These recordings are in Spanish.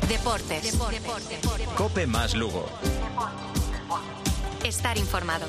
Deportes. COPE más Lugo. Estar informado.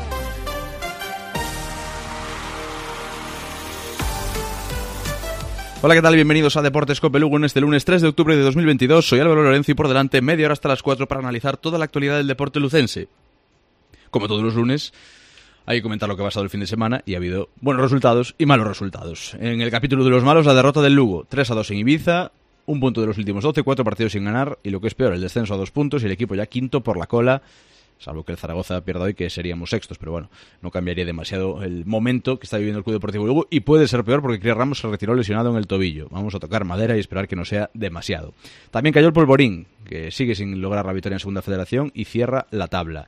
Hola, ¿qué tal? Bienvenidos a Deportes COPE Lugo en este lunes 3 de octubre de 2022. Soy Álvaro Lorenzo y por delante media hora hasta las 4 para analizar toda la actualidad del deporte lucense. Como todos los lunes, hay que comentar lo que ha pasado el fin de semana y ha habido buenos resultados y malos resultados. En el capítulo de los malos, la derrota del Lugo, 3-2 en Ibiza, un punto de los últimos 12, 4 partidos sin ganar y lo que es peor, el descenso a 2 puntos y el equipo ya quinto por la cola. Salvo que el Zaragoza pierda hoy, que seríamos sextos, pero bueno, no cambiaría demasiado el momento que está viviendo el Club Deportivo Lugo y puede ser peor porque Cris Ramos se retiró lesionado en el tobillo. Vamos a tocar madera y esperar que no sea demasiado. También cayó el Polvorín, que sigue sin lograr la victoria en Segunda Federación y cierra la tabla.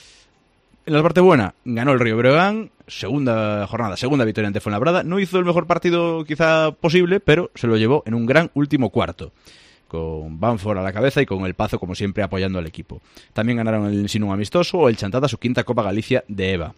En la parte buena, ganó el Río Breogán, segunda jornada, segunda victoria ante Fuenlabrada. No hizo el mejor partido quizá posible, pero se lo llevó en un gran último cuarto, con Banford a la cabeza y con el Pazo, como siempre, apoyando al equipo. También ganaron el Sinú amistoso o el Chantada su quinta Copa Galicia de EVA.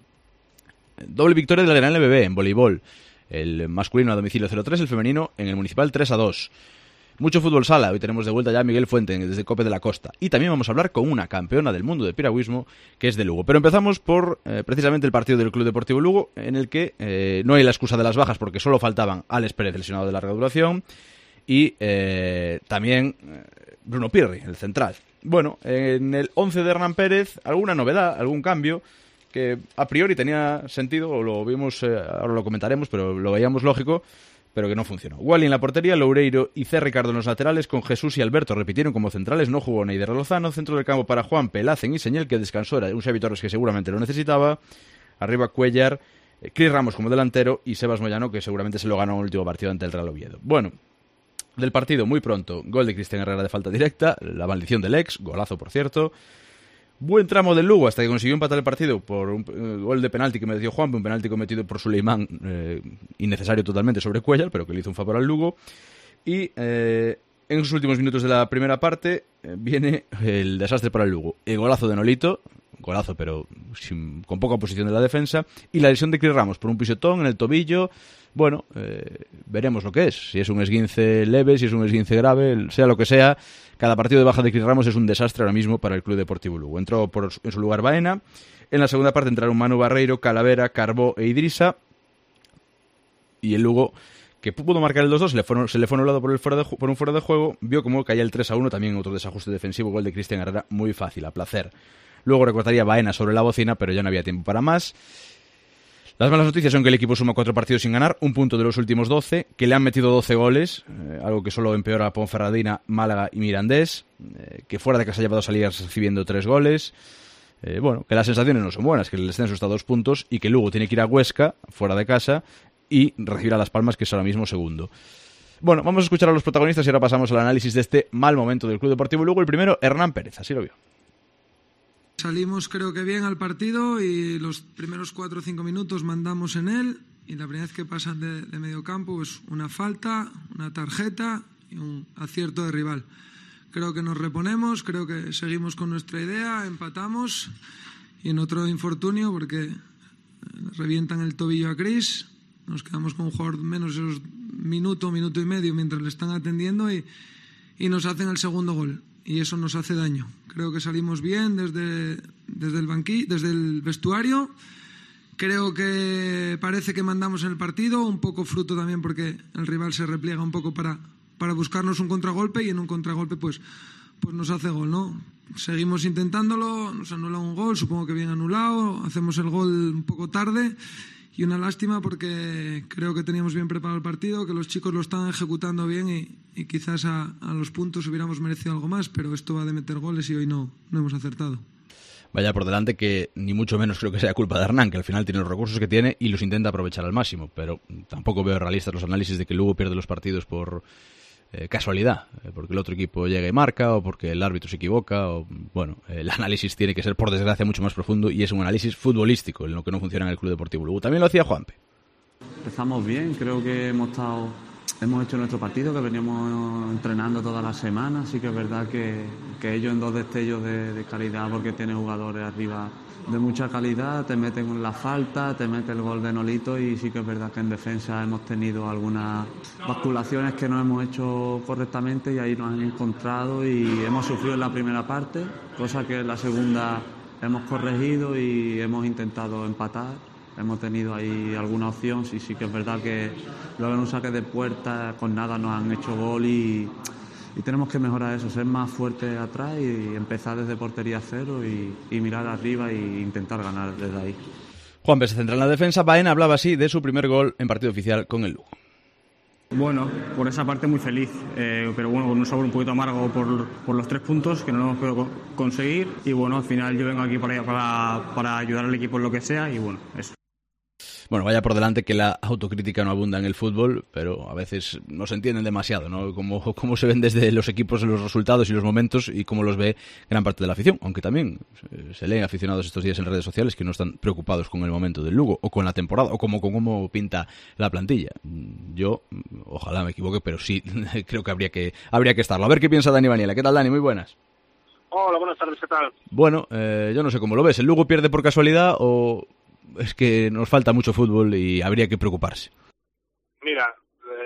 Doble victoria de la LBB en voleibol. El masculino a domicilio 0-3, el femenino en el municipal 3-2. Mucho fútbol sala. Hoy tenemos de vuelta ya a Miguel Fuente desde Cope de la Costa. Y también vamos a hablar con una campeona del mundo de piragüismo que es de Lugo. Pero empezamos por precisamente el partido del Club Deportivo Lugo, en el que no hay la excusa de las bajas porque solo faltaban Alex Pérez, lesionado de larga duración, y también Bruno Pirri, el central. Bueno, en el 11 de Hernán Pérez, alguna novedad, algún cambio que a priori tenía sentido, o lo vimos, ahora lo comentaremos, pero lo veíamos lógico, pero que no funcionó. Wally en la portería, Loureiro y C. Ricardo en los laterales, con Jesús y Alberto repitieron como centrales, no jugó Neider Lozano, centro del campo para Juan Pelacen y Señel, que descansó, era un Xavi Torres que seguramente lo necesitaba, arriba Cuellar, Cris Ramos como delantero y Sebas Moyano, que seguramente se lo ganó en el último partido ante el Real Oviedo. Bueno, del partido muy pronto, gol de Cristian Herrera de falta directa, la maldición del ex, golazo por cierto. Buen tramo del Lugo hasta que consiguió empatar el partido por un gol de penalti que mereció Juan, un penalti cometido por Suleimán, innecesario totalmente sobre Cuellar, pero que le hizo un favor al Lugo. Y en los últimos minutos de la primera parte viene el desastre para el Lugo. El golazo de Nolito, golazo pero con poca oposición de la defensa, y la lesión de Cris Ramos por un pisotón en el tobillo. Bueno, veremos lo que es. Si es un esguince leve, si es un esguince grave, sea lo que sea, cada partido de baja de Cris Ramos es un desastre ahora mismo para el Club Deportivo Lugo. Entró en su lugar Baena. En la segunda parte entraron Manu Barreiro, Calavera, Carbó e Idrissa. Y el Lugo, que pudo marcar el 2-2, se le fue anulado por un fuera de juego, vio cómo caía el 3-1, también otro desajuste defensivo, gol de Cristian Herrera, muy fácil, a placer. Luego recortaría Baena sobre la bocina, pero ya no había tiempo para más. Las malas noticias son que el equipo suma 4 partidos sin ganar, un punto de los últimos 12, que le han metido 12 goles, algo que solo empeora a Ponferradina, Málaga y Mirandés, que fuera de casa ha llevado a salir recibiendo 3 goles. Bueno, que las sensaciones no son buenas, que el descenso está a 2 puntos y que Lugo tiene que ir a Huesca, fuera de casa, y recibir a Las Palmas, que es ahora mismo segundo. Bueno, vamos a escuchar a los protagonistas y ahora pasamos al análisis de este mal momento del Club Deportivo Lugo. El primero, Hernán Pérez, así lo vio. Salimos creo que bien al partido y los primeros 4 o 5 minutos mandamos en él y la primera vez que pasan de medio campo pues una falta, una tarjeta y un acierto de rival. Creo que nos reponemos, creo que seguimos con nuestra idea, empatamos y en otro infortunio porque revientan el tobillo a Cris, nos quedamos con un jugador menos de esos minuto y medio mientras le están atendiendo y nos hacen el segundo gol y eso nos hace daño. Creo que salimos bien desde el vestuario. Creo que parece que mandamos en el partido, un poco fruto también porque el rival se repliega un poco para buscarnos un contragolpe y en un contragolpe pues nos hace gol, ¿no? Seguimos intentándolo, nos anula un gol, supongo que bien anulado, hacemos el gol un poco tarde y una lástima porque creo que teníamos bien preparado el partido, que los chicos lo están ejecutando bien y quizás a los puntos hubiéramos merecido algo más, pero esto va de meter goles y hoy no hemos acertado. Vaya por delante que ni mucho menos creo que sea culpa de Hernán, que al final tiene los recursos que tiene y los intenta aprovechar al máximo, pero tampoco veo realistas los análisis de que Lugo pierde los partidos por casualidad, porque el otro equipo llega y marca o porque el árbitro se equivoca o bueno, el análisis tiene que ser por desgracia mucho más profundo y es un análisis futbolístico en lo que no funciona en el Club Deportivo Lugo. También lo hacía Juanpe. Empezamos bien, creo que hemos estado hemos hecho nuestro partido, que veníamos entrenando toda la semana. Sí que es verdad que ellos en 2 destellos de calidad, porque tienen jugadores arriba de mucha calidad, te meten la falta, te mete el gol de Nolito, y sí que es verdad que en defensa hemos tenido algunas basculaciones que no hemos hecho correctamente y ahí nos han encontrado y hemos sufrido en la primera parte, cosa que en la segunda hemos corregido y hemos intentado empatar. Hemos tenido ahí alguna opción, sí que es verdad que luego en un saque de puerta con nada nos han hecho gol y tenemos que mejorar eso, ser más fuertes atrás y empezar desde portería cero y mirar arriba e intentar ganar desde ahí. Juanpe se centra en la defensa. Baena hablaba así de su primer gol en partido oficial con el Lugo. Bueno, por esa parte muy feliz, pero bueno, con un sabor un poquito amargo por los 3 puntos que no lo hemos podido conseguir, y bueno, al final yo vengo aquí para ayudar al equipo en lo que sea y bueno, eso. Bueno, vaya por delante que la autocrítica no abunda en el fútbol, pero a veces no se entienden demasiado, ¿no? Cómo se ven desde los equipos los resultados y los momentos y cómo los ve gran parte de la afición, aunque también se leen aficionados estos días en redes sociales que no están preocupados con el momento del Lugo o con la temporada o con cómo pinta la plantilla. Yo, ojalá me equivoque, pero sí creo que habría que estarlo. A ver qué piensa Dani Baniela. ¿Qué tal, Dani? Muy buenas. Hola, buenas tardes, ¿qué tal? Bueno, yo no sé cómo lo ves. ¿El Lugo pierde por casualidad o es que nos falta mucho fútbol y habría que preocuparse? Mira,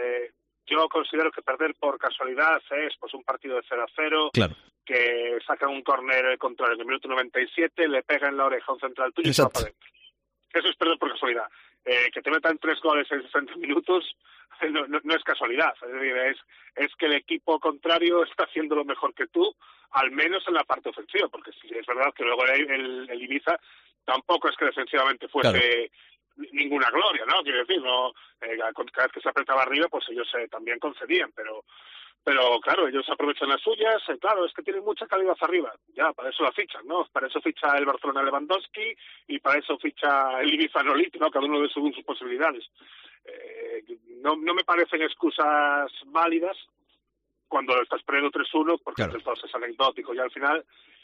yo considero que perder por casualidad es pues un partido de 0-0, claro, que sacan un córner contrario en el minuto 97, le pega en la oreja a un central tuyo y se va para adentro. Eso es perder por casualidad. Que te metan 3 goles en 60 minutos no es casualidad. Es decir, es que el equipo contrario está haciendo lo mejor que tú, al menos en la parte ofensiva, porque sí es verdad que luego el Ibiza tampoco es que defensivamente fuese claro ninguna gloria, ¿no? Quiero decir, no, cada vez que se apretaba arriba, pues ellos también concedían, pero claro, ellos aprovechan las suyas, claro, es que tienen mucha calidad arriba, ya, para eso la fichan, ¿no? Para eso ficha el Barcelona Lewandowski y para eso ficha el Ibiza Nolito, ¿no? Cada uno de según sus posibilidades. No me parecen excusas válidas cuando estás perdiendo 3-1, porque claro, el resultado es anecdótico ya al final,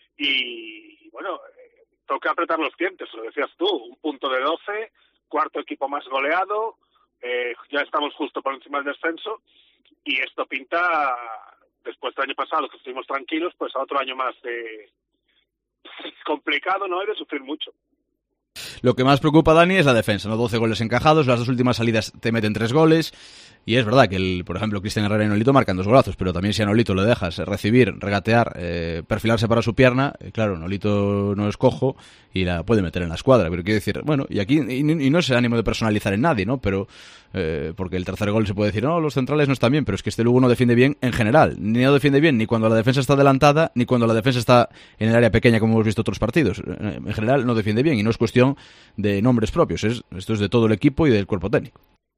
y bueno, toca apretar los dientes, lo decías tú, un punto de 12, 4º equipo más goleado, ya estamos justo por encima del descenso, y esto pinta, después del año pasado que estuvimos tranquilos, pues a otro año más de complicado, ¿no? Y de sufrir mucho. Lo que más preocupa, Dani, es la defensa, ¿no? 12 goles encajados, las 2 últimas salidas te meten 3 goles, y es verdad que, por ejemplo, Cristian Herrera y Nolito marcan 2 golazos, pero también si a Nolito le dejas recibir, regatear, perfilarse para su pierna, claro, Nolito no es cojo y la puede meter en la escuadra, pero quiero decir, bueno, y aquí, y no es el ánimo de personalizar en nadie, ¿no? Pero, porque el tercer gol se puede decir, no, los centrales no están bien, pero es que este Lugo no defiende bien en general, ni no defiende bien ni cuando la defensa está adelantada, ni cuando la defensa está en el área pequeña, como hemos visto otros partidos. En general no defiende bien, y no es cuestión de nombres propios, esto es de todo el equipo y del cuerpo técnico.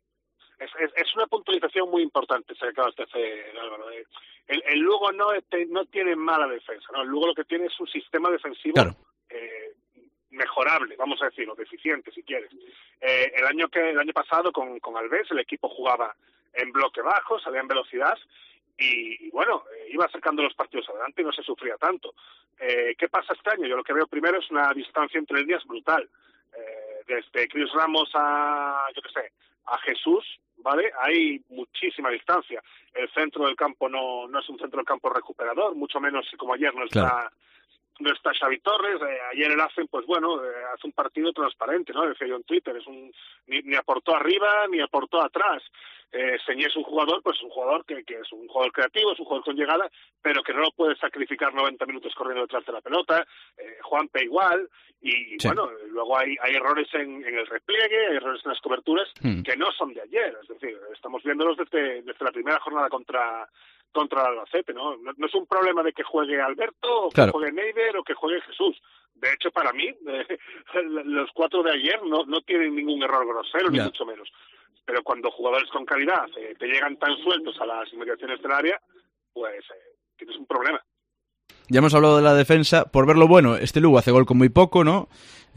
Es una puntualización muy importante esa que acabas de hacer, Álvaro. El Lugo no tiene mala defensa, ¿no? El Lugo lo que tiene es un sistema defensivo claro, mejorable, vamos a decirlo, deficiente si quieres. El año pasado con Alves el equipo jugaba en bloque bajo, salía en velocidad y bueno, iba sacando los partidos adelante y no se sufría tanto. ¿Qué pasa este año? Yo lo que veo primero es una distancia entre líneas brutal. Desde Chris Ramos a Jesús, ¿vale? Hay muchísima distancia. El centro del campo no es un centro del campo recuperador, mucho menos como ayer no está Xavi Torres. Ayer el Asen, pues bueno, hace un partido transparente, ¿no? Decía yo en Twitter, ni aportó arriba ni aportó atrás. Señé es un jugador, pues un jugador que es un jugador creativo, es un jugador con llegada, pero que no lo puede sacrificar 90 minutos corriendo detrás de la pelota. Juanpe igual, y sí, bueno, luego hay errores en el repliegue, hay errores en las coberturas que no son de ayer, es decir, estamos viéndolos desde la primera jornada contra el Albacete, ¿no? No es un problema de que juegue Alberto, o que juegue Neider, o que juegue Jesús. De hecho, para mí, los 4 de ayer no tienen ningún error grosero, ni mucho menos. Pero cuando jugadores con calidad te llegan tan sueltos a las inmediaciones del área, pues tienes un problema. Ya hemos hablado de la defensa. Por ver lo bueno, este Lugo hace gol con muy poco, ¿no?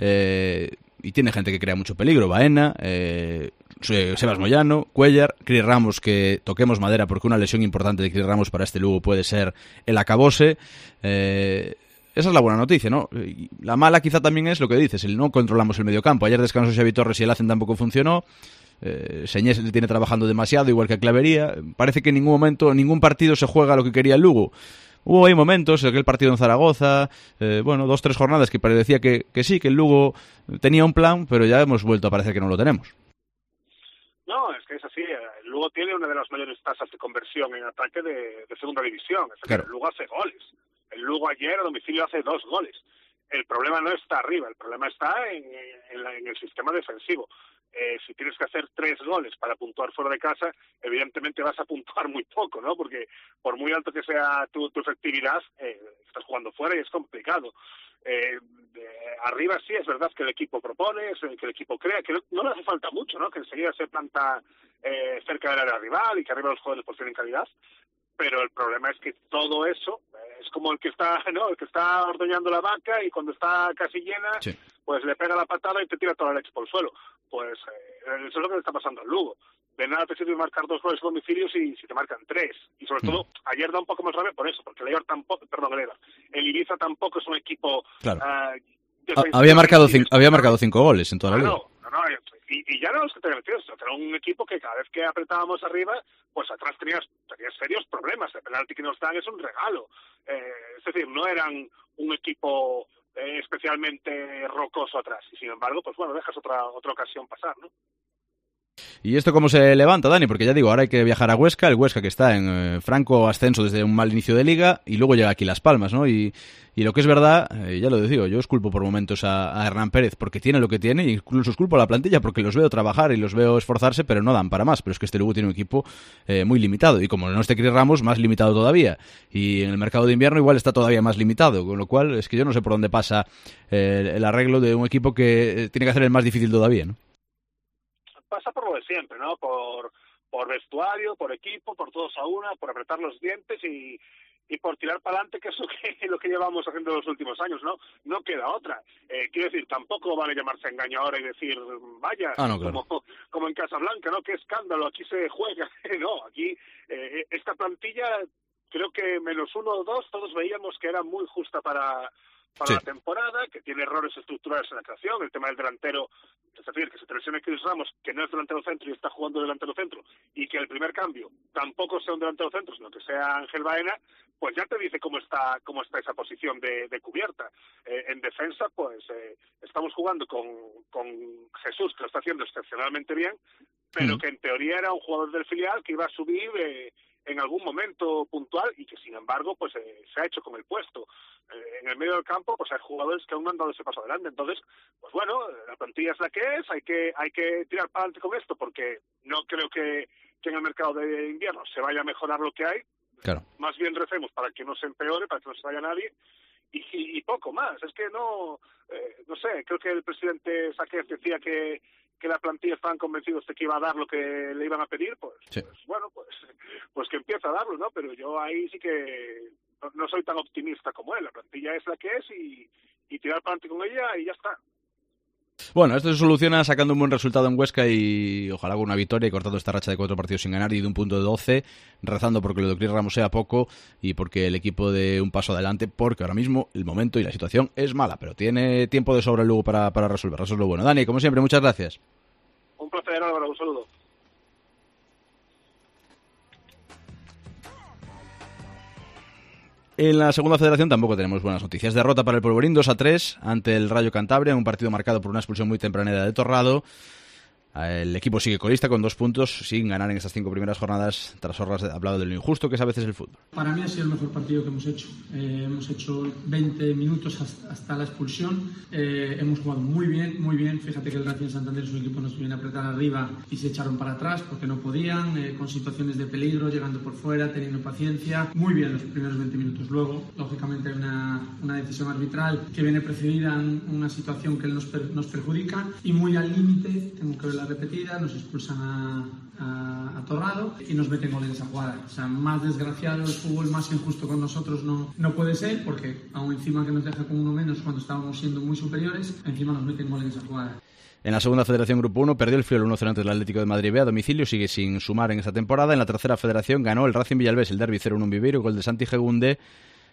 Y tiene gente que crea mucho peligro. Baena, Sebas Moyano, Cuellar, Cris Ramos, que toquemos madera porque una lesión importante de Cris Ramos para este Lugo puede ser el acabose. Esa es la buena noticia, ¿no? La mala quizá también es lo que dices, no controlamos el mediocampo. Ayer descansó Xavi Torres y el Hacen tampoco funcionó. Señés le tiene trabajando demasiado, igual que a Clavería. Parece que en ningún momento, ningún partido se juega lo que quería el Lugo. Hubo ahí momentos, aquel partido en Zaragoza, 2-3 jornadas que parecía que sí, que el Lugo tenía un plan, pero ya hemos vuelto a parecer que no lo tenemos. No, es que es así. El Lugo tiene una de las mayores tasas de conversión en ataque de segunda división. Es decir, claro. El Lugo hace goles. El Lugo ayer a domicilio hace 2 goles. El problema no está arriba, el problema está en el sistema defensivo. Si tienes que hacer 3 goles para puntuar fuera de casa, evidentemente vas a puntuar muy poco, ¿no? Porque por muy alto que sea tu efectividad, estás jugando fuera y es complicado. Arriba sí es verdad que el equipo propone, que el equipo crea, que no le hace falta mucho, ¿no? Que enseguida se planta cerca del área rival y que arriba los jugadores pues tienen calidad. Pero el problema es que todo eso es como el que está ordeñando la vaca y cuando está casi llena, sí, pues le pega la patada y te tira toda la leche por el suelo. Pues eso es lo que le está pasando al Lugo. De nada te sirve marcar 2 goles a domicilio si te marcan 3. Y sobre todo, ayer da un poco más rabia por eso, porque el Ibiza tampoco es un equipo... Claro. Había marcado 5 goles en toda la liga. Y ya no los que te metidos, era un equipo que cada vez que apretábamos arriba, pues atrás tenías serios problemas. El penalti que nos dan es un regalo. Es decir, no eran un equipo especialmente rocoso atrás. Y sin embargo, pues bueno, dejas otra ocasión pasar, ¿no? ¿Y esto cómo se levanta, Dani? Porque ya digo, ahora hay que viajar a Huesca, el Huesca que está en franco ascenso desde un mal inicio de liga, y luego llega aquí Las Palmas, ¿no? Y lo que es verdad, ya lo digo, yo os culpo por momentos a Hernán Pérez porque tiene lo que tiene, y incluso os culpo a la plantilla porque los veo trabajar y los veo esforzarse, pero no dan para más. Pero es que este Lugo tiene un equipo muy limitado, y como no esté Cris Ramos, más limitado todavía. Y en el mercado de invierno igual está todavía más limitado, con lo cual es que yo no sé por dónde pasa el arreglo de un equipo que tiene que hacer el más difícil todavía, ¿no? Pasa por lo de siempre, ¿no? Por vestuario, por equipo, por todos a una, por apretar los dientes y por tirar para adelante, que es lo que llevamos haciendo los últimos años, ¿no? No queda otra. Quiero decir, tampoco vale llamarse engaño ahora y decir, vaya, no, claro, como en Casablanca, ¿no? Qué escándalo, aquí se juega. No, aquí esta plantilla, creo que menos 1 o 2, todos veíamos que era muy justa para sí, la temporada, que tiene errores estructurales en la creación, el tema del delantero, es decir, que se te lesione Cris Ramos, que no es delantero centro y está jugando delantero centro, y que el primer cambio tampoco sea un delantero centro, sino que sea Ángel Baena, pues ya te dice cómo está esa posición de cubierta. En defensa, pues estamos jugando con Jesús, que lo está haciendo excepcionalmente bien, pero que en teoría era un jugador del filial que iba a subir en algún momento puntual y que sin embargo pues se ha hecho con el puesto. En el medio del campo pues hay jugadores que aún no han dado ese paso adelante. Entonces, pues bueno, la plantilla es la que es, hay que tirar para adelante con esto, porque no creo que en el mercado de invierno se vaya a mejorar lo que hay. Claro. Más bien recemos para que no se empeore, para que no se vaya nadie, y poco más. Es que no sé, creo que el presidente Saquez decía que la plantilla estaban convencidos de que iba a dar lo que le iban a pedir, pues, sí, pues bueno, pues que empiece a darlo, ¿no? Pero yo ahí sí que no soy tan optimista como él. La plantilla es la que es y tirar para adelante con ella y ya está. Bueno, esto se soluciona sacando un buen resultado en Huesca y ojalá con una victoria y cortando esta racha de 4 partidos sin ganar y de un punto de 12, rezando porque lo de Cris Ramos sea poco y porque el equipo dé un paso adelante, porque ahora mismo el momento y la situación es mala, pero tiene tiempo de sobra luego para resolverlo. Eso es lo bueno. Dani, como siempre, muchas gracias. Un placer, Álvaro, un saludo. En la segunda federación tampoco tenemos buenas noticias. Derrota para el Polvorín 2-3 ante el Rayo Cantabria, en un partido marcado por una expulsión muy tempranera de Torrado. El equipo sigue colista con 2 puntos sin ganar en estas 5 primeras jornadas. Tras horas hablado de lo injusto que es a veces el fútbol. Para mí ha sido el mejor partido que hemos hecho. Hemos hecho 20 minutos hasta la expulsión. Hemos jugado muy bien. Fíjate que el Racing Santander, su equipo, nos viene a apretar arriba y se echaron para atrás porque no podían, con situaciones de peligro, llegando por fuera, teniendo paciencia. Muy bien los primeros 20 minutos. Luego, lógicamente, hay una decisión arbitral que viene precedida en una situación que nos perjudica y muy al límite, tengo que ver la repetida, nos expulsan a Torrado y nos meten gol en esa jugada. O sea, más desgraciado el fútbol, más injusto con nosotros no puede ser, porque aún encima que nos deja con 1 menos cuando estábamos siendo muy superiores, encima nos meten gol en esa jugada. En la segunda federación Grupo 1 perdió el Friol 1-0 ante el Atlético de Madrid B a domicilio, sigue sin sumar en esta temporada. En la tercera federación ganó el Racing Villalbés el derbi 0-1 en Viveiro, gol de Santi Gegunde.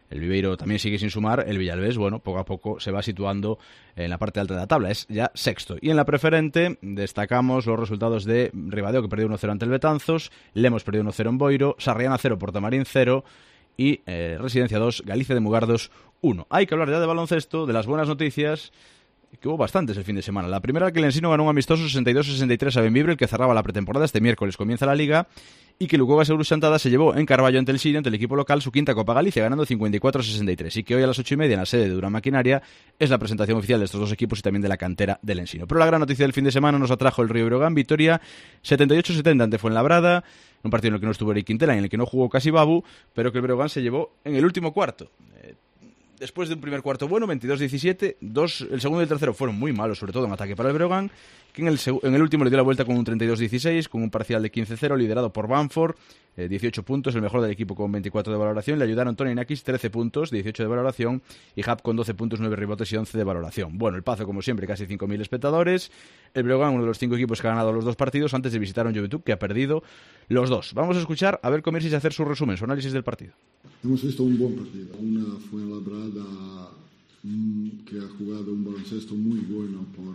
El Viveiro también sigue sin sumar. El Villalbés, bueno, poco a poco se va situando en la parte alta de la tabla. Es ya sexto. Y en la preferente destacamos los resultados de Ribadeo, que perdió 1-0 ante el Betanzos. Lemos perdió 1-0 en Boiro. Sarriana 0, Portamarín 0. Y Residencia 2, Galicia de Mugardos 1. Hay que hablar ya de baloncesto, de las buenas noticias, que hubo bastantes el fin de semana. La primera, que el Ensino ganó un amistoso 62-63 a Bembibre, el que cerraba la pretemporada. Este miércoles comienza la Liga. Y que Lugo Baseur Chantada se llevó en Carballo ante el Siria, ante el equipo local, su quinta Copa Galicia, ganando 54-63. Y que hoy a las 8:30 en la sede de Durán Maquinaria es la presentación oficial de estos dos equipos y también de la cantera del Ensino. Pero la gran noticia del fin de semana nos atrajo el Río Breogán, victoria 78-70 ante Fuenlabrada, un partido en el que no estuvo Eric Quintela y en el que no jugó casi Babu, pero que el Breogán se llevó en el último cuarto. Después de un primer cuarto bueno, 22-17, el segundo y el tercero fueron muy malos, sobre todo en ataque para el Breogán, que en el último le dio la vuelta con un 32-16, con un parcial de 15-0, liderado por Bamford, 18 puntos, el mejor del equipo con 24 de valoración. Le ayudaron Tony Nakis, 13 puntos, 18 de valoración, y Hub con 12 puntos, 9 rebotes y 11 de valoración. Bueno, el Pazo, como siempre, casi 5.000 espectadores. El Breogán, uno de los 5 equipos que ha ganado los 2 partidos, antes de visitar a un Juventud que ha perdido los 2. Vamos a escuchar a Belcomersis hacer su resumen, su análisis del partido. Hemos visto un buen partido. Una Fuenlabrada que ha jugado un baloncesto muy bueno por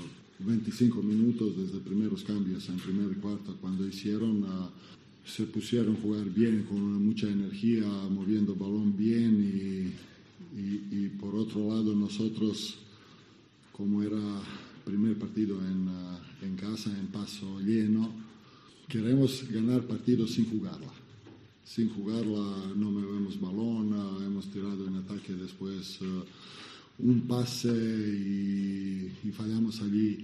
25 minutos desde primeros cambios en primer cuarto. Cuando se pusieron a jugar bien, con mucha energía, moviendo el balón bien y por otro lado nosotros, como era primer partido en casa, en paso lleno, queremos ganar partidos sin jugarla. Sin jugarla no movemos balón, hemos tirado en ataque después un pase y fallamos allí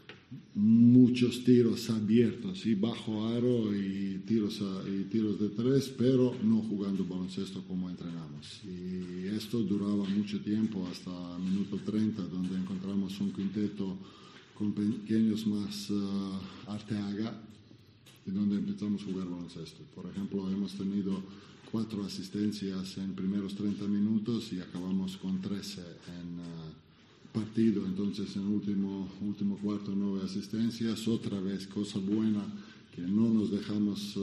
muchos tiros abiertos y bajo aro y tiros de 3, pero no jugando baloncesto como entrenamos. Y esto duraba mucho tiempo, hasta minuto 30, donde encontramos un quinteto con pequeños más Arteaga, y donde empezamos a jugar baloncesto. Por ejemplo, hemos tenido 4 asistencias en primeros 30 minutos y acabamos con 13 en partido. Entonces, en el último cuarto, 9 asistencias. Otra vez, cosa buena, que no dejamos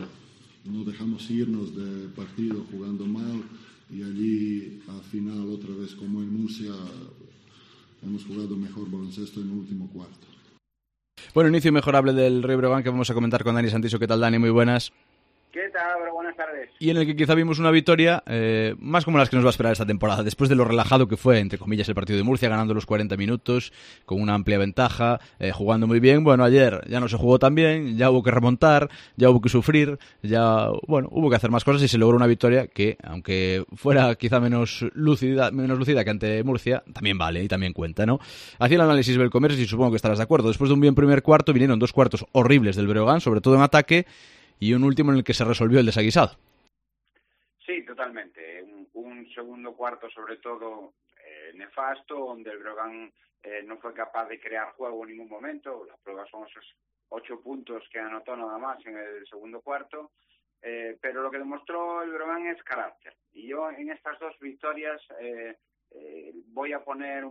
irnos de partido jugando mal. Y allí, al final, otra vez, como en Murcia, hemos jugado mejor baloncesto en el último cuarto. Bueno, inicio mejorable del Río Breogán que vamos a comentar con Dani Santiso. ¿Qué tal, Dani? Muy buenas. ¿Qué tal, Álvaro? Buenas tardes. Y en el que quizá vimos una victoria más como las que nos va a esperar esta temporada, después de lo relajado que fue, entre comillas, el partido de Murcia, ganando los 40 minutos, con una amplia ventaja, jugando muy bien. Bueno, ayer ya no se jugó tan bien, ya hubo que remontar, ya hubo que sufrir, hubo que hacer más cosas y se logró una victoria que, aunque fuera quizá menos lúcida que ante Murcia, también vale y también cuenta, ¿no? Hacía el análisis Belcomersis y supongo que estarás de acuerdo. Después de un bien primer cuarto, vinieron 2 cuartos horribles del Breogán, sobre todo en ataque, y un último en el que se resolvió el desaguisado. Sí, totalmente. Un segundo cuarto, sobre todo, nefasto, donde el Breogán no fue capaz de crear juego en ningún momento. Las pruebas son esos 8 puntos que anotó nada más en el segundo cuarto. Pero lo que demostró el Breogán es carácter. Y yo en estas 2 victorias voy a poner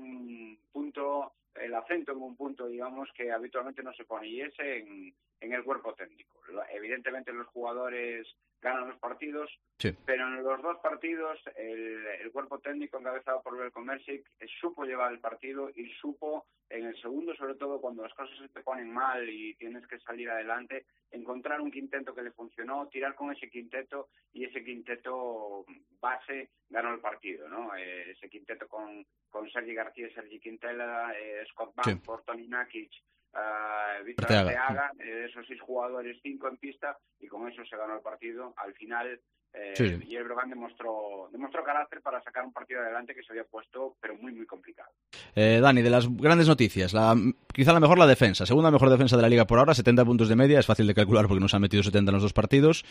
el acento en un punto, digamos, que habitualmente no se pone, y es en el cuerpo técnico. Evidentemente los jugadores ganan los partidos, sí, pero en los 2 partidos el cuerpo técnico encabezado por Belcomersic supo llevar el partido y supo, en el segundo sobre todo, cuando las cosas se te ponen mal y tienes que salir adelante, encontrar un quinteto que le funcionó, tirar con ese quinteto, y ese quinteto base ganó el partido, ¿no? Ese quinteto con Sergi García, Sergi Quintela, Scott Bamford, sí, Tony Nakic, Víctor Arteaga, esos 6 jugadores, 5 en pista, y con eso se ganó el partido. Al final, sí, y el Breogán demostró carácter para sacar un partido adelante que se había puesto, pero muy, muy complicado. Dani, de las grandes noticias, quizá la mejor, la defensa. Segunda mejor defensa de la Liga por ahora, 70 puntos de media, es fácil de calcular porque nos han metido 70 en los 2 partidos.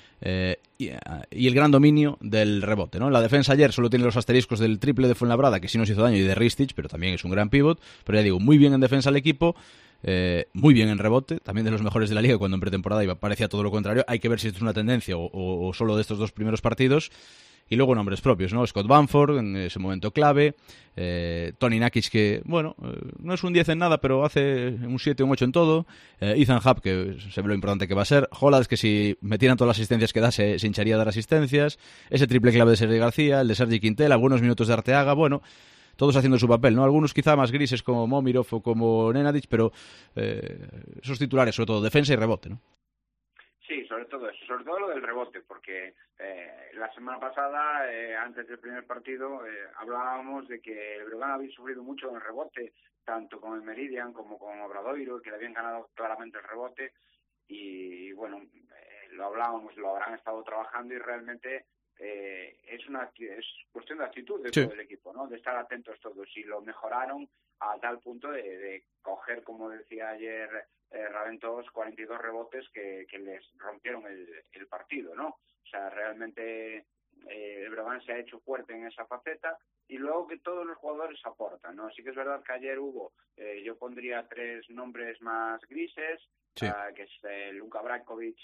Y el gran dominio del rebote, ¿no? La defensa ayer solo tiene los asteriscos del triple de Fuenlabrada, que sí nos hizo daño, y de Ristich, pero también es un gran pívot. Pero ya digo, muy bien en defensa el equipo, muy bien en rebote, también de los mejores de la Liga, cuando en pretemporada parecía todo lo contrario. Hay que ver si esto es una tendencia o solo de estos 2 primeros partidos. Y luego nombres propios, ¿no? Scott Bamford, en ese momento clave. Tony Nakic, que, bueno, no es un 10 en nada, pero hace un 7, un 8 en todo. Ethan Happ, que se ve lo importante que va a ser. Hollands, que si metieran todas las asistencias que da, se hincharía a dar asistencias. Ese triple clave de Sergi García, el de Sergi Quintel, algunos minutos de Arteaga, bueno, todos haciendo su papel, ¿no? Algunos quizá más grises como Momirov o como Nenadic, pero esos titulares, sobre todo defensa y rebote, ¿no? Sí, sobre todo eso, sobre todo lo del rebote, porque la semana pasada, antes del primer partido, hablábamos de que el Breogán había sufrido mucho en el rebote, tanto con el Meridian como con Obradoiro, que le habían ganado claramente el rebote, y bueno, lo hablábamos, lo habrán estado trabajando y realmente es cuestión de actitud de todo el equipo, ¿no? De estar atentos todos, y lo mejoraron a tal punto de coger, como decía ayer Raventós, 42 rebotes que les rompieron el partido, ¿no? O sea, realmente el Breogán se ha hecho fuerte en esa faceta, y luego que todos los jugadores aportan, ¿no? Sí que es verdad que ayer hubo, yo pondría 3 nombres más grises, que es Luka Brajkovic,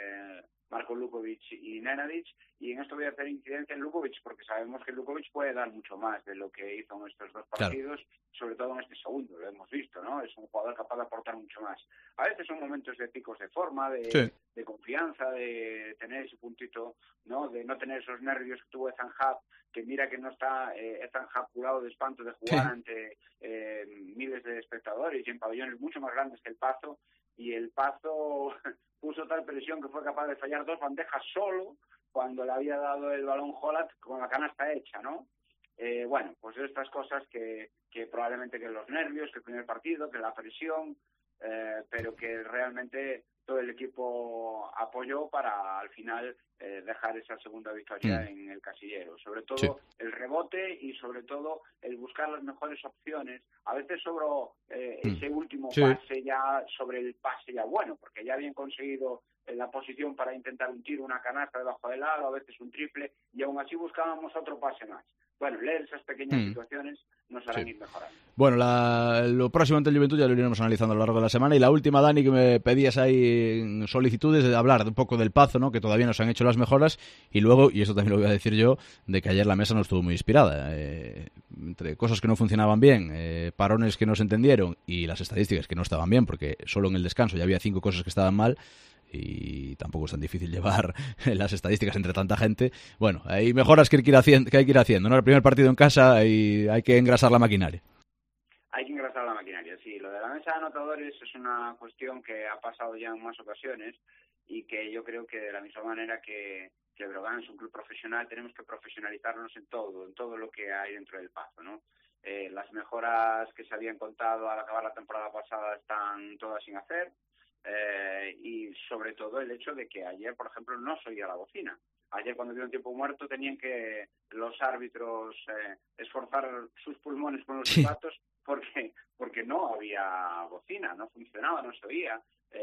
Marko Lukovic y Nenadic, y en esto voy a hacer incidencia en Lukovic porque sabemos que Lukovic puede dar mucho más de lo que hizo en estos 2 partidos, sobre todo en este segundo, lo hemos visto, ¿no? Es un jugador capaz de aportar mucho más. A veces son momentos de picos de forma, de confianza, de tener ese puntito, ¿no? De no tener esos nervios que tuvo Ethan Happ, que mira que no está Ethan Happ curado de espanto de jugar ante miles de espectadores y en pabellones mucho más grandes que el Pazo, y el Pazo puso tal presión que fue capaz de fallar 2 bandejas solo cuando le había dado el balón Holland con la canasta hecha, ¿no? Bueno, pues estas cosas que probablemente que los nervios, que el primer partido, que la presión, pero que realmente todo el equipo apoyó para al final dejar esa segunda victoria en el casillero. Sobre todo el rebote y sobre todo el buscar las mejores opciones. A veces sobre ese último pase ya, sobre el pase ya bueno, porque ya habían conseguido la posición para intentar un tiro, una canasta debajo del aro, a veces un triple, y aún así buscábamos otro pase más. Bueno, leer esas pequeñas situaciones nos harán ir mejorando. Bueno, lo próximo ante el Juventud ya lo iremos analizando a lo largo de la semana. Y la última, Dani, que me pedías ahí en solicitudes de hablar un poco del Pazo, ¿no? Que todavía nos han hecho las mejoras. Y luego, y esto también lo voy a decir yo, de que ayer la mesa no estuvo muy inspirada. Entre cosas que no funcionaban bien, parones que no se entendieron y las estadísticas que no estaban bien, porque solo en el descanso ya había 5 cosas que estaban mal. Y tampoco es tan difícil llevar las estadísticas entre tanta gente. Bueno, hay mejoras que hay que ir haciendo, ¿no? El primer partido en casa y hay que engrasar la maquinaria. Hay que engrasar la maquinaria, sí. Lo de la mesa de anotadores es una cuestión que ha pasado ya en más ocasiones y que yo creo que de la misma manera que Breogán es un club profesional, tenemos que profesionalizarnos en todo lo que hay dentro del Pazo, ¿no? Las mejoras que se habían contado al acabar la temporada pasada están todas sin hacer. Y sobre todo el hecho de que ayer, por ejemplo, no se oía la bocina. Ayer, cuando dio un tiempo muerto, tenían que los árbitros esforzar sus pulmones con los zapatos porque no había bocina, no funcionaba, no se oía.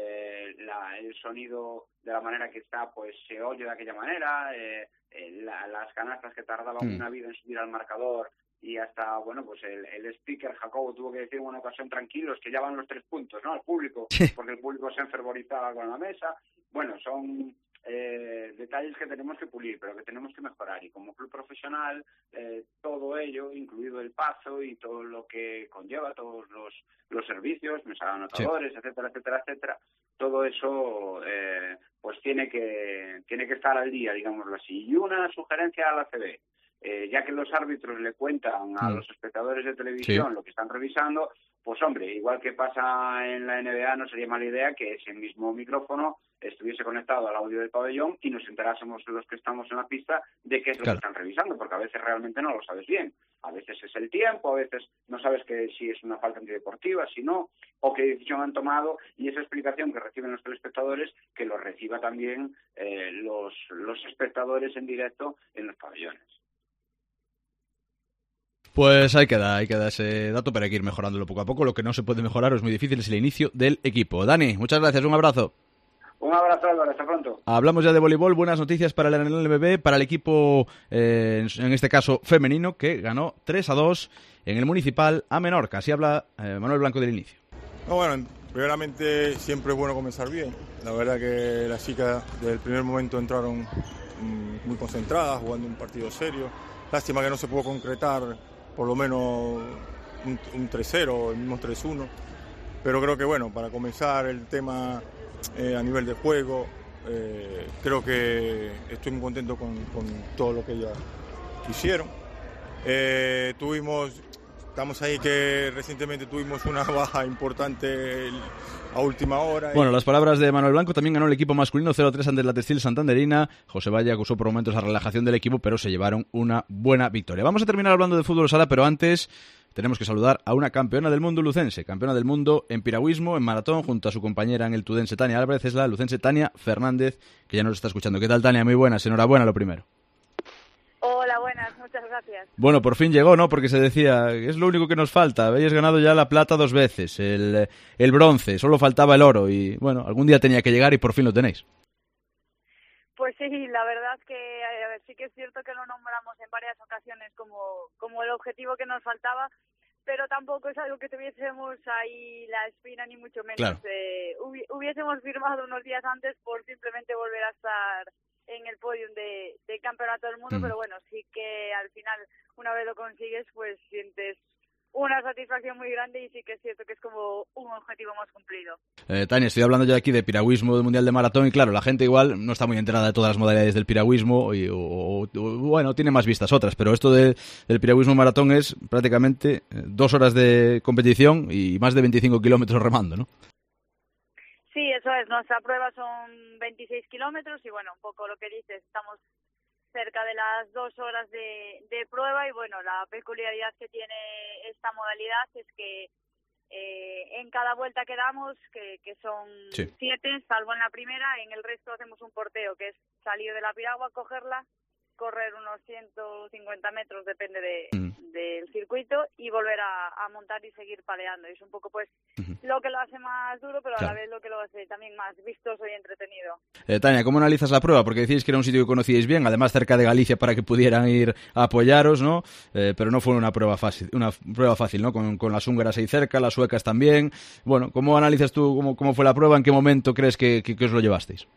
El sonido de la manera que está, pues se oye de aquella manera. Las canastas que tardaban una vida en subir al marcador, y hasta, bueno, pues el speaker Jacobo tuvo que decir en una ocasión, tranquilos, que ya van los 3 puntos, ¿no? Al público, porque el público se enfervorizaba con la mesa. Bueno, son detalles que tenemos que pulir, pero que tenemos que mejorar. Y como club profesional, todo ello, incluido el Pazo y todo lo que conlleva, todos los servicios, mesa de anotadores, etcétera, etcétera, etcétera, todo eso pues tiene que estar al día, digámoslo así. Y una sugerencia a la CB. Ya que los árbitros le cuentan a los espectadores de televisión lo que están revisando, pues hombre, igual que pasa en la NBA, no sería mala idea que ese mismo micrófono estuviese conectado al audio del pabellón y nos enterásemos los que estamos en la pista de qué es lo que están revisando, porque a veces realmente no lo sabes bien. A veces es el tiempo, a veces no sabes que si es una falta antideportiva, si no, o qué decisión han tomado, y esa explicación que reciben los telespectadores, que lo reciba también los espectadores en directo en los pabellones. Pues ahí queda ese dato, pero hay que ir mejorándolo poco a poco. Lo que no se puede mejorar o es muy difícil es el inicio del equipo. Dani, muchas gracias, un abrazo. Un abrazo, Álvaro, hasta pronto. Hablamos ya de voleibol, buenas noticias para el NLBB, para el equipo, en este caso femenino, que ganó 3-2 en el Municipal a Menorca. Así habla Manuel Blanco del inicio. Bueno, primeramente siempre es bueno comenzar bien. La verdad que las chicas desde el primer momento entraron muy concentrada, jugando un partido serio. Lástima que no se pudo concretar por lo menos un 3-0, el mismo 3-1. Pero creo que bueno, para comenzar el tema a nivel de juego, creo que estoy muy contento con todo lo que ellas hicieron. Estamos ahí que recientemente tuvimos una baja importante a última hora. Bueno, las palabras de Manuel Blanco. También ganó el equipo masculino 0-3 ante la Textil Santanderina. José Valle acusó por momentos la relajación del equipo, pero se llevaron una buena victoria. Vamos a terminar hablando de fútbol sala, pero antes tenemos que saludar a una campeona del mundo lucense, campeona del mundo en piragüismo, en maratón, junto a su compañera en el tudense Tania Álvarez, es la lucense Tania Fernández, que ya nos está escuchando. ¿Qué tal, Tania? Muy buenas, enhorabuena lo primero. Hola, buenas, muchas gracias. Bueno, por fin llegó, ¿no? Porque se decía, es lo único que nos falta. Habéis ganado ya la plata 2 veces, el bronce, solo faltaba el oro y, bueno, algún día tenía que llegar y por fin lo tenéis. Pues sí, la verdad que sí que es cierto que lo nombramos en varias ocasiones como el objetivo que nos faltaba, pero tampoco es algo que tuviésemos ahí la espina ni mucho menos. Claro. Hubiésemos firmado unos días antes por simplemente volver a estar en el podium de campeonato del mundo, pero bueno, sí que al final, una vez lo consigues, pues sientes una satisfacción muy grande y sí que es cierto que es como un objetivo más cumplido. Tania, estoy hablando yo aquí de piragüismo, del Mundial de Maratón, y claro, la gente igual no está muy enterada de todas las modalidades del piragüismo, bueno, tiene más vistas otras, pero esto del piragüismo maratón es prácticamente 2 horas de competición y más de 25 kilómetros remando, ¿no? Sí, eso es. Nuestra prueba son 26 kilómetros y bueno, un poco lo que dices, estamos cerca de las 2 horas de prueba y bueno, la peculiaridad que tiene esta modalidad es que en cada vuelta que damos, que son 7, salvo en la primera, en el resto hacemos un porteo, que es salir de la piragua, cogerla, correr unos 150 metros, depende del circuito, y volver a montar y seguir paleando. Y es un poco pues lo que lo hace más duro, pero a la vez lo que lo hace también más vistoso y entretenido. Tania, ¿cómo analizas la prueba? Porque decíais que era un sitio que conocíais bien, además cerca de Galicia para que pudieran ir a apoyaros, ¿no? Pero no fue una prueba fácil, ¿no? Con las húngaras ahí cerca, las suecas también. Bueno, ¿cómo analizas tú cómo fue la prueba? ¿En qué momento crees que os lo llevasteis?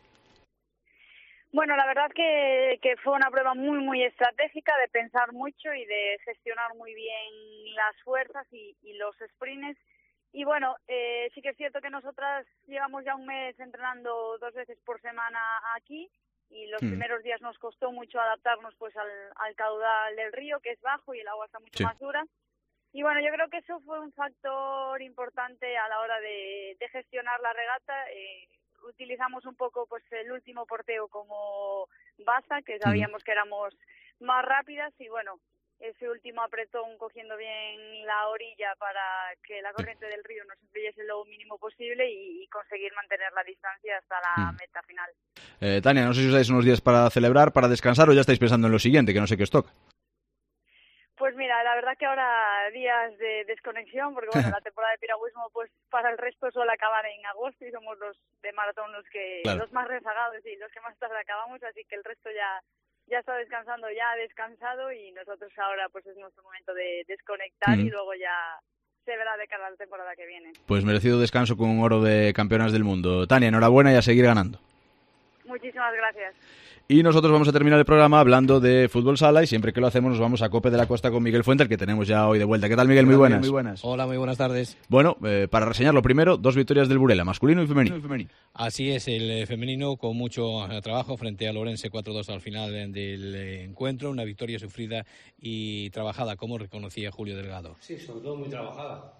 Bueno, la verdad que fue una prueba muy, muy estratégica, de pensar mucho y de gestionar muy bien las fuerzas y los sprints. Y bueno, sí que es cierto que nosotras llevamos ya un mes entrenando 2 veces por semana aquí y los primeros días nos costó mucho adaptarnos pues al caudal del río, que es bajo y el agua está mucho más dura. Y bueno, yo creo que eso fue un factor importante a la hora de gestionar la regata. Utilizamos un poco pues el último porteo como base, que sabíamos que éramos más rápidas y bueno, ese último apretón cogiendo bien la orilla para que la corriente del río nos influyese lo mínimo posible y conseguir mantener la distancia hasta la meta final. Tania, no sé si os dais unos días para celebrar, para descansar o ya estáis pensando en lo siguiente, que no sé qué os toca. Pues mira, la verdad que ahora días de desconexión, porque bueno, la temporada de piragüismo pues para el resto suele acabar en agosto y somos los de maratón los más rezagados y los que más tarde acabamos, así que el resto ya está descansando, ya ha descansado y nosotros ahora pues es nuestro momento de desconectar y luego ya se verá de cara a la temporada que viene. Pues merecido descanso con un oro de campeonas del mundo. Tania, enhorabuena y a seguir ganando. Muchísimas gracias. Y nosotros vamos a terminar el programa hablando de fútbol sala y siempre que lo hacemos nos vamos a Cope de la Costa con Miguel Fuente, el que tenemos ya hoy de vuelta. ¿Qué tal, Miguel? Muy buenas. Muy buenas. Hola, muy buenas tardes. Bueno, para reseñarlo primero, 2 victorias del Burela, masculino y femenino. Así es, el femenino con mucho trabajo frente al Ourense 4-2 al final del encuentro, una victoria sufrida y trabajada, como reconocía Julio Delgado. Sí, sobre todo muy trabajada.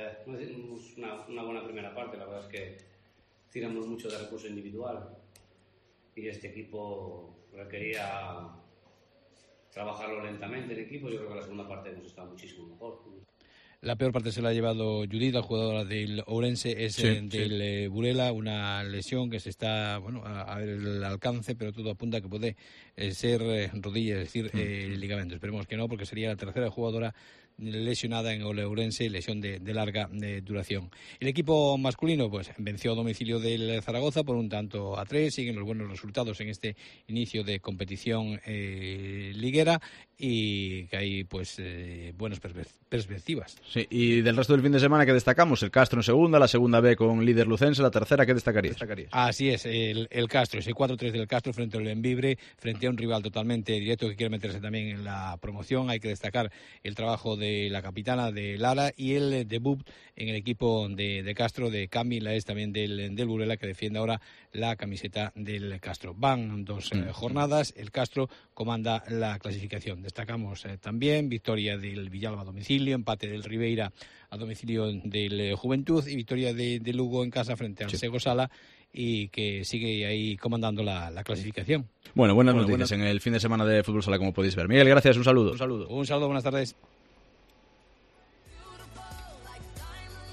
Una buena primera parte, la verdad es que tiramos mucho de recurso individual. Y este equipo requería trabajarlo lentamente en equipo. Yo creo que la segunda parte hemos estado muchísimo mejor. La peor parte se la ha llevado Judith, la jugadora del Ourense, es del Burela, una lesión que se está, a ver el alcance, pero todo apunta a que puede ser rodilla, es decir, ligamento. Esperemos que no, porque sería la tercera jugadora lesionada en el Ourense, lesión de larga duración. El equipo masculino pues venció a domicilio del Zaragoza por 1-3, siguen los buenos resultados en este inicio de competición liguera y que hay pues buenas perspectivas. Sí, y del resto del fin de semana, ¿qué destacamos? El Castro en segunda, la segunda B con líder lucense, la tercera, ¿qué destacarías? Así es, el Castro, ese 4-3 del Castro frente al Bembibre, frente a un rival totalmente directo que quiere meterse también en la promoción. Hay que destacar el trabajo de la capitana de Lara y el debut en el equipo de Castro, de Cami, la es también del Burela, que defiende ahora la camiseta del Castro. Van 2 jornadas, el Castro comanda la clasificación. Destacamos también victoria del Villalba a domicilio, empate del Ribeira a domicilio del Juventud y victoria de Lugo en casa frente al Sego Sala, y que sigue ahí comandando la clasificación. Bueno, buenas noticias en el fin de semana de Fútbol Sala, como podéis ver. Miguel, gracias, un saludo. Un saludo, buenas tardes.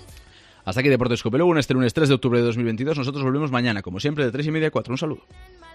Hasta aquí Deportes Cope Lugo, este lunes 3 de octubre de 2022. Nosotros volvemos mañana, como siempre, de 3:30 a 4. Un saludo.